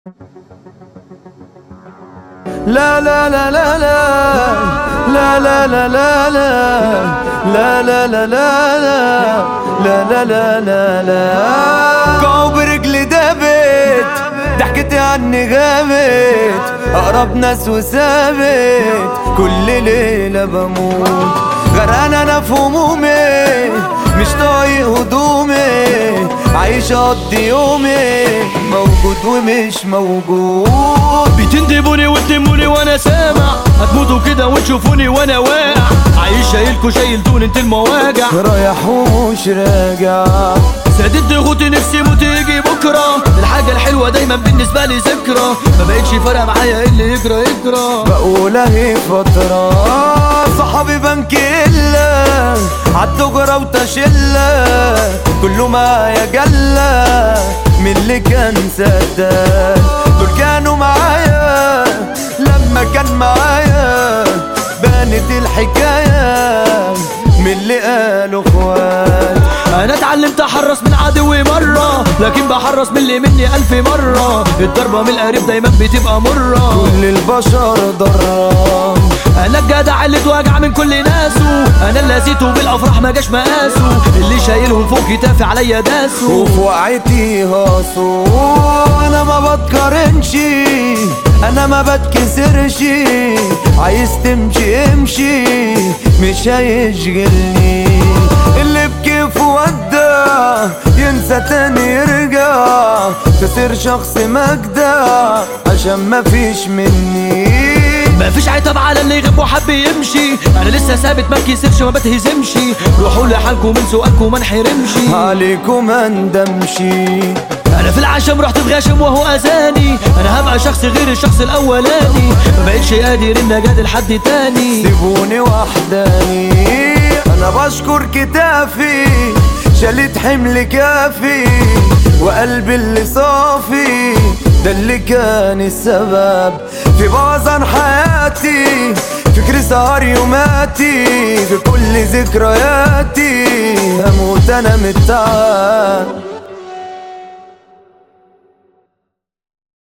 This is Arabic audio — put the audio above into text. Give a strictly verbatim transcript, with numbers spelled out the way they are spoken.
لا لا لا لا لا لا لا لا لا لا لا لا لا لا لا لا لا لا قعوا برجلي دابت ضحكتي عني غابت أقرب ناس وثابت كل ليلة بموت غرقان أنا في همومي مش طايق هدومي عايش أقضي يومي موجود ومش موجود بتندبوني وتلموني وانا سامع هتموتوا كده وتشوفوني وانا واقع عايش شايلكوا شايلتوني انت المواجع رايح ومش راجع سعدت ضغوطي نفسي موت يجي بكره الحاجة الحلوة دايما بالنسبة لي ذكرى ما بقتش فارقة معايا اللي يجرى يجرى بقول اهي فترة صحابي بنك إلا عالتجرة وتشلة كله معايا جلة من اللي كان صدق دول كانوا معايا لما كان معايا بانت الحكاية من اللي قالوا اخوات انا اتعلمت احرص من عدوي مرة لكن بحرص من اللي مني الف مرة الضربة من القريب دايما بتبقى مرة كل البشر ضرام انا الجدع اللي اتوجع من كل ناسه انا اللي لازيته بالافراح ما جاش مقاسه اللي شايلهم فوق كتافي عليا داسه وفي وقعتي هاصو انا ما بتقارنش انا ما بتكسرش عايز تمشي امشي مش هيشغلني اللي بكيف ودع ينسى تاني يرجع تصير شخص مجدع عشان ما فيش مني مفيش عتاب على اللي يغيب وحب يمشي انا لسه ثابت ما كسرش ما بتهزمش روحوا لحالكم من سؤالكم ما انحرمش عليكم ما ندمشي انا في العشم رحت بغاشم وهو اذاني انا هبقى شخص غير الشخص الاولاني ما بقتش قادر ان اجادل حد تاني سيبوني وحداني انا بشكر كتافي شالت حمل كافي وقلبي اللي صافي ده اللي كان السبب في بوظان حياتي فكري سهر يوماتي في كل ذكرياتي هموت انا من التعب